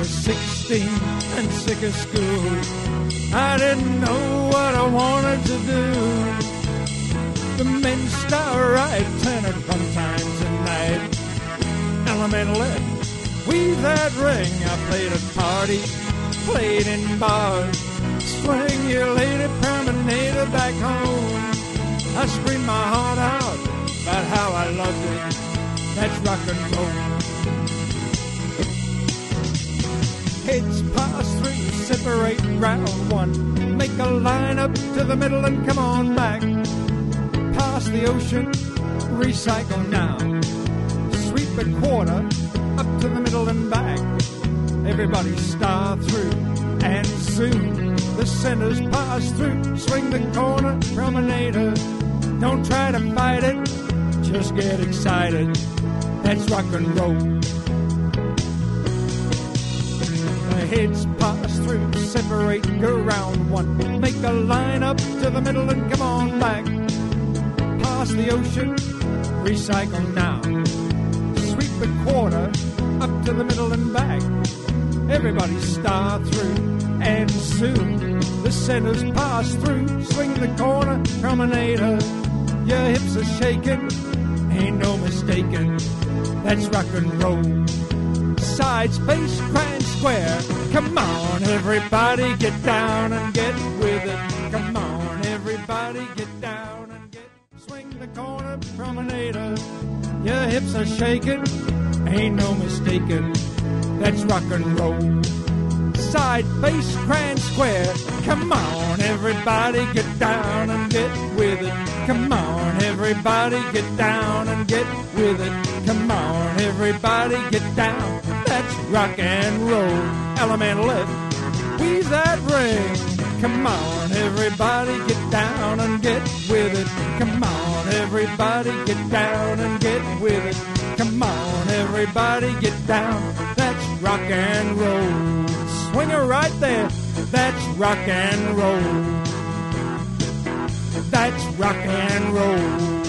was 16 and sick of school. I didn't know what I wanted to do. The men star right tenor from time to night. Elemental F, weave that ring. I played at parties, played in bars. Swing your lady promenader back home. I screamed my heart out about how I loved it. That's rock and roll. Heads pass through, separate round one. Make a line up to the middle and come on back. Past the ocean, recycle now. Sweep a quarter, up to the middle and back. Everybody star through, and soon the centers pass through. Swing the corner, promenader. Don't try to fight it, just get excited. That's rock and roll. The heads pass through, separate, go round one. Make a line up to the middle and come on back. Past the ocean, recycle now. Sweep the quarter, up to the middle and back. Everybody star through, and soon the centers pass through. Swing the corner, promenader. Your hips are shaking, ain't no mistaking. That's rock and roll. Sides, base, grand, square. Come on, everybody, get down and get with it. Come on, everybody, get down and get. Swing the corner, promenader. Your hips are shaking, ain't no mistaking. That's rock and roll. Side, base, grand, square. Come on, everybody, get down and get with it. Come on, everybody, get down and get with it. Come on, everybody, get down. That's rock and roll. Elemental F, weave that ring. Come on, everybody, get down and get with it. Come on, everybody, get down and get with it. Come on, everybody, get down. That's rock and roll. Swing her right there. That's rock and roll. That's rock and roll.